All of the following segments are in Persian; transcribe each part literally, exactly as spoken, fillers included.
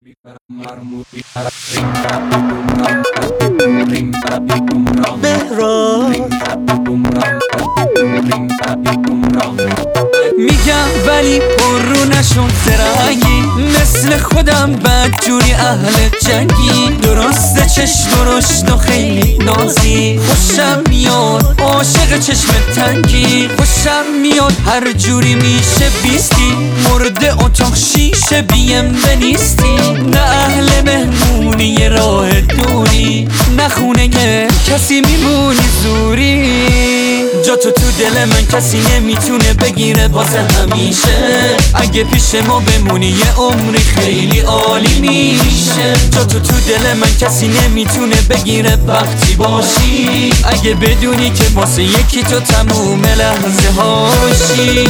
میگم ولی پر رو نشون زرنگی، مثل خودم بدجوری اهل جنگی. درسته چشم درشت و خیلی نازی، خوشم میاد عاشق چشم تنگی. خوشم میاد هر جوری میشه بیستی، مرده اتاق شیشه بیم بنیستی. نه اهل مهمونی راه دوری، نه خونه کسی میمونی زوری. جا تو تو دل من کسی نمیتونه بگیره واسه همیشه. اگه پیش ما بمونی یه عمری خیلی عالی میشه. جا تو تو دل من کسی نمیتونه بگیره وقتی باشی. اگه بدونی که واسه یکی تو تموم لحظه هاشی.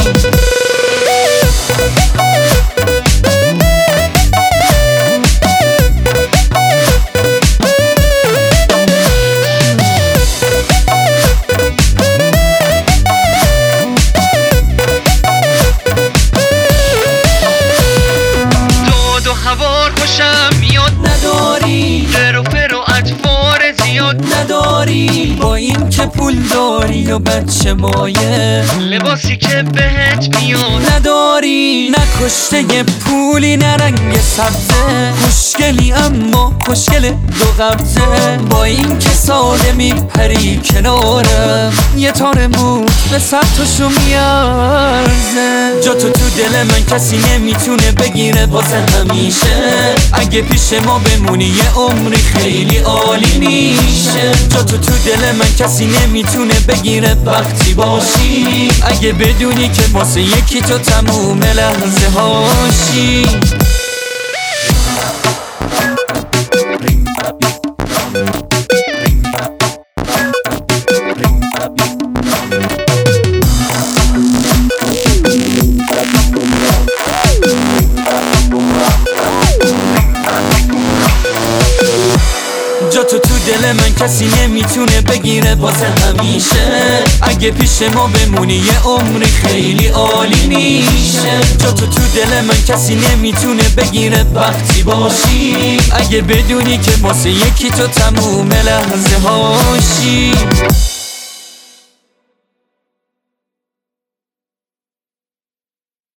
هوار خوشم میاد نداری، در و پر و اطوار زیاد نداری. با این که پول داری و بچه مایه، لباسی که بهت میاد نداری. نکشته یه پولی نه رنگ سبزه، خوشگلی اما خوشگل دو قبضه. با این که ساده میپری کنارم، یه تار موت به صد تاشو میارزه. جا تو تو دل من کسی نمیتونه بگیره واسه همیشه. اگه پیش ما بمونی یه عمری خیلی عالی میشه. جا تو تو دل من کسی نمیتونه بگیره وقتی باشی. اگه بدونی که واسه یکی تو تموم لحظه هاشی. جا تو تو دل من کسی نمیتونه بگیره واسه همیشه. اگه پیش ما بمونی یه عمری خیلی عالی میشه. جا تو تو دل من کسی نمیتونه بگیره وقتی باشی. اگه بدونی که واسه یکی تو تموم لحظه هاشی.